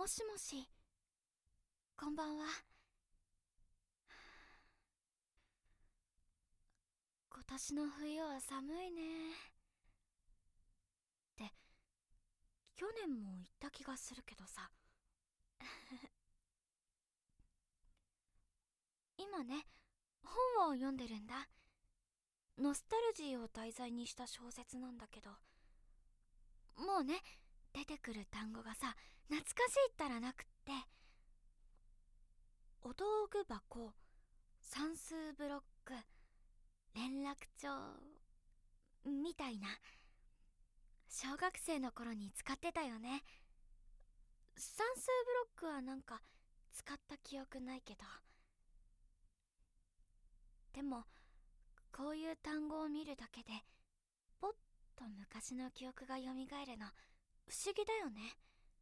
もしもし、こんばんは。今年の冬は寒いね。って去年も言った気がするけどさ。今ね、本を読んでるんだ。ノスタルジーを題材にした小説なんだけど、もうね、出てくる単語がさ、懐かしいったらなくって、お道具箱、算数ブロック、連絡帳みたいな、小学生の頃に使ってたよね。算数ブロックはなんか使った記憶ないけど、でもこういう単語を見るだけでポッと昔の記憶が蘇るの不思議だよね。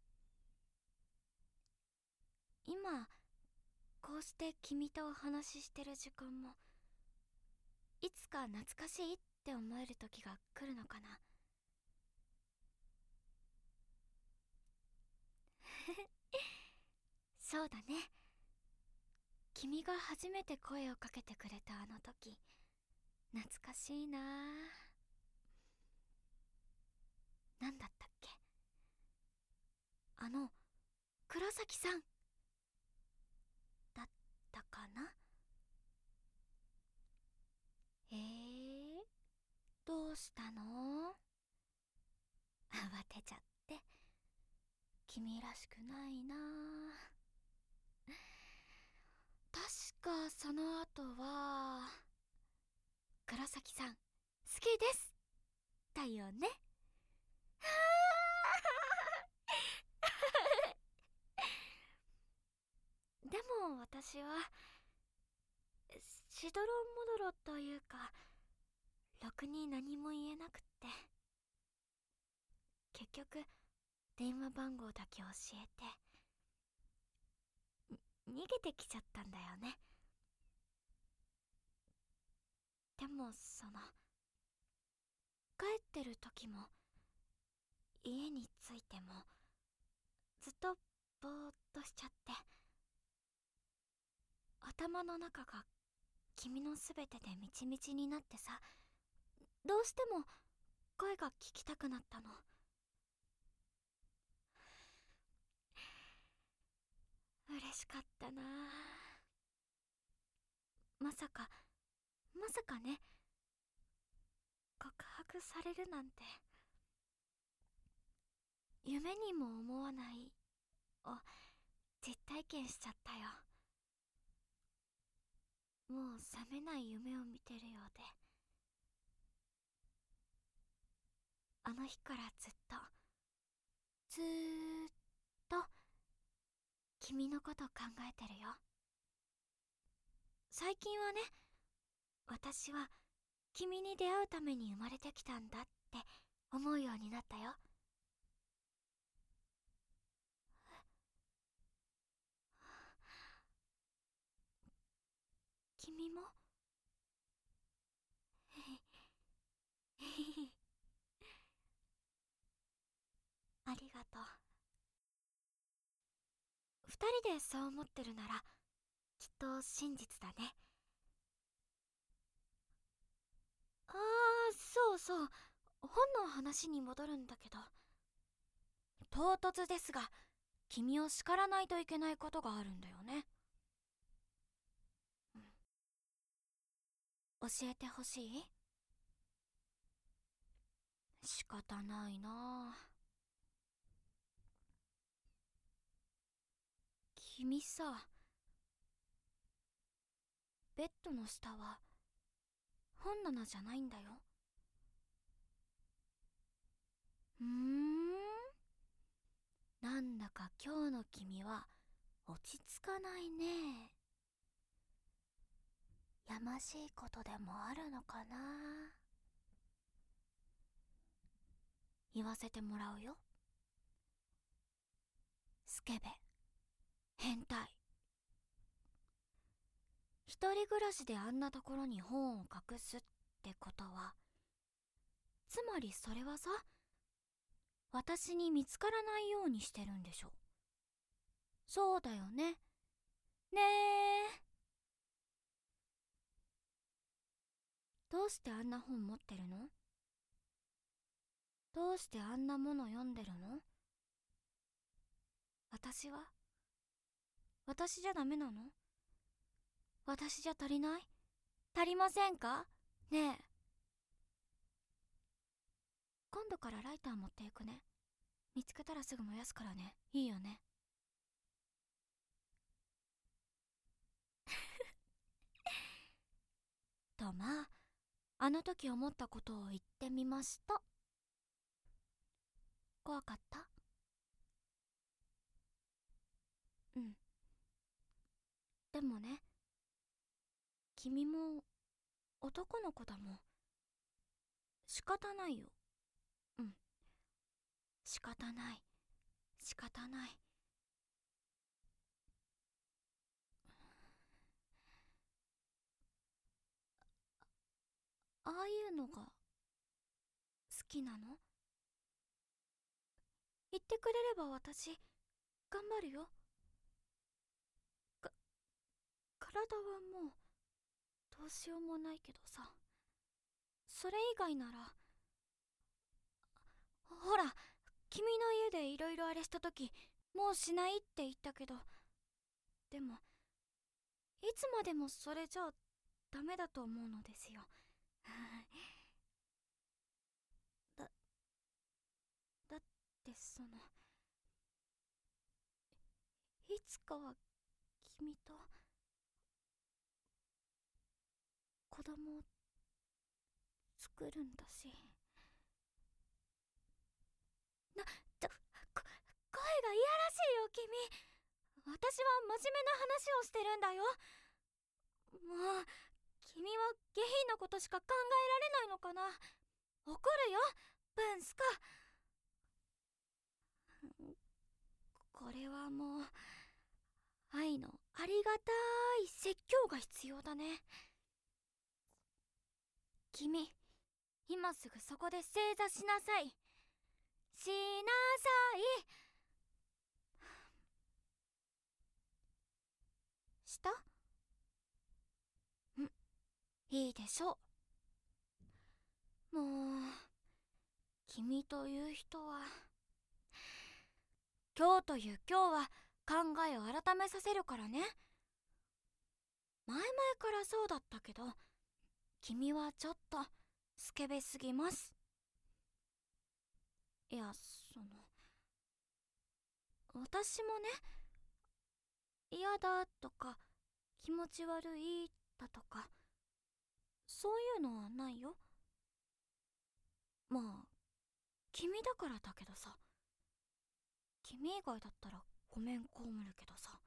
今こうして君とお話ししてる時間もいつか懐かしいって思える時が来るのかな。そうだね。君が初めて声をかけてくれたあの時、懐かしいなあ。なんだったっけ、黒崎さんだったかな。どうしたの？慌てちゃって君らしくないな。確かその後は黒崎さん好きですだよね。でも私はしどろもどろというか、ろくに何も言えなくって、結局電話番号だけ教えて逃げてきちゃったんだよね。でも帰ってる時も家に着いてもずっとぼーっとしちゃって、頭の中が君のすべてでみちみちになってさ、どうしても声が聞きたくなったの。嬉しかったな。まさかね、告白されるなんて夢にも思わないを実体験しちゃったよ。もう覚めない夢を見てるようで、あの日からずーっと君のこと考えてるよ。最近はね、私は君に出会うために生まれてきたんだって思うようになったよ。君もありがとう。二人でそう思ってるならきっと真実だね。ああ、そうそう、本の話に戻るんだけど、唐突ですが君を叱らないといけないことがあるんだよね。教えてほしい？仕方ないなあ。君さ、ベッドの下は本棚じゃないんだよ。なんだか今日の君は落ち着かないね。やましいことでもあるのかな。言わせてもらうよ。スケベ、変態。一人暮らしであんなところに本を隠すってことは、つまりそれはさ、私に見つからないようにしてるんでしょ。 そうだよね。ねえ。どうしてあんな本持ってるの？どうしてあんなもの読んでるの？私は？私じゃダメなの？私じゃ足りない？足りませんか？ねえ、今度からライター持っていくね。見つけたらすぐ燃やすからね。いいよね。と、まああの時思ったことを言ってみました。怖かった？うん。でもね、君も男の子だもん。仕方ないよ。うん。仕方ない。仕方ない。ああいうのが好きなの？言ってくれれば私、頑張るよ。か、体はもう、どうしようもないけどさ。それ以外なら、ほら、君の家でいろいろあれした時、もうしないって言ったけど、でも、いつまでもそれじゃダメだと思うのですよ。だ、だっていつかは君と子供を作るんだし。な、こ、声がいやらしいよ、君。私は真面目な話をしてるんだよ。もう、君は下品なことしか考えられないのかな。怒るよ、ブンスカ。これはもう、愛のありがたい説教が必要だね。君、今すぐそこで正座しなさい。しなさい。した？ん、いいでしょう。もう、君という人は、今日という今日は考えを改めさせるからね。前々からそうだったけど、君はちょっとスケベすぎます。いや、私もね、嫌だとか気持ち悪いだとか、そういうのはないよ。まあ、君だからだけどさ。君以外だったらごめん被るけどさ。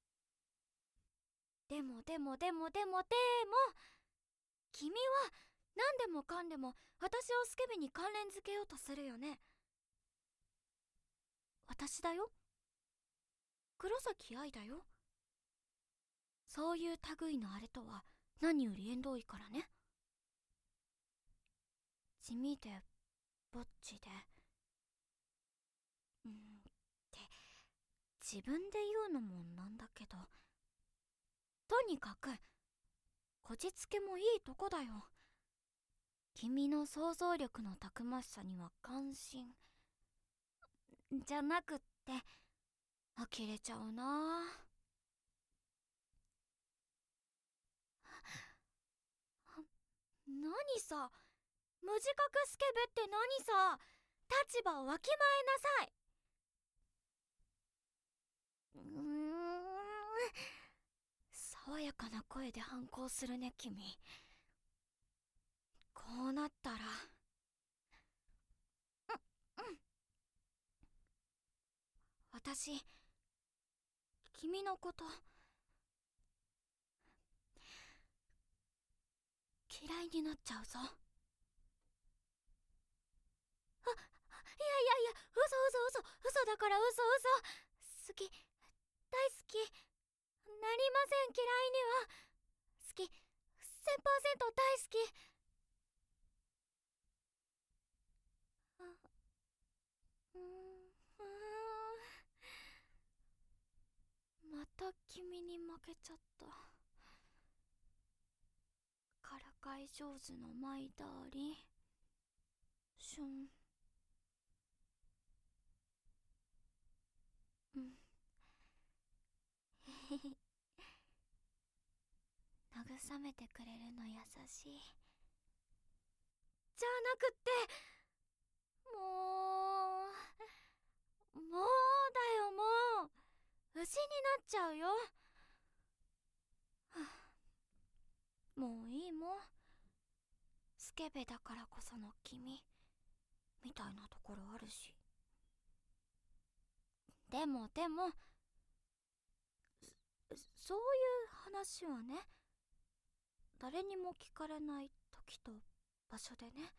でも、君は何でもかんでも私をスケベに関連づけようとするよね。私だよ。黒崎愛だよ。そういう類のあれとは何より縁遠いからね。地味でぼっちで、って自分で言うのもなんだけど、とにかくこじつけもいいとこだよ。君の想像力のたくましさには感心じゃなくって、呆れちゃうな。何さ、無自覚スケベって何さ。立場をわきまえなさい。爽やかな声で反抗するね、君。こうなったら、私、君のこと嫌いになっちゃうぞ。いや、嘘だから嘘。好き、大好き、なりません、嫌いには。好き、1000%大好き。うーん、 また君に負けちゃった。からかい上手のマイダーリン。シュン。うん。へへ。慰めてくれるの優しい。じゃなくって、もうだよ、もう牛になっちゃうよ。もういいもん。スケベだからこその君みたいなところあるし。でもそういう話はね、誰にも聞かれない時と場所でね。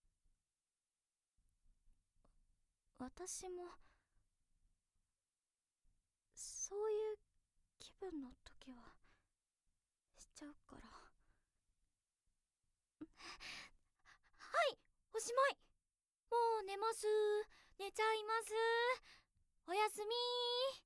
私もそういう気分の時はしちゃうから。はい、おしまい。もう寝ます。寝ちゃいます。おやすみー。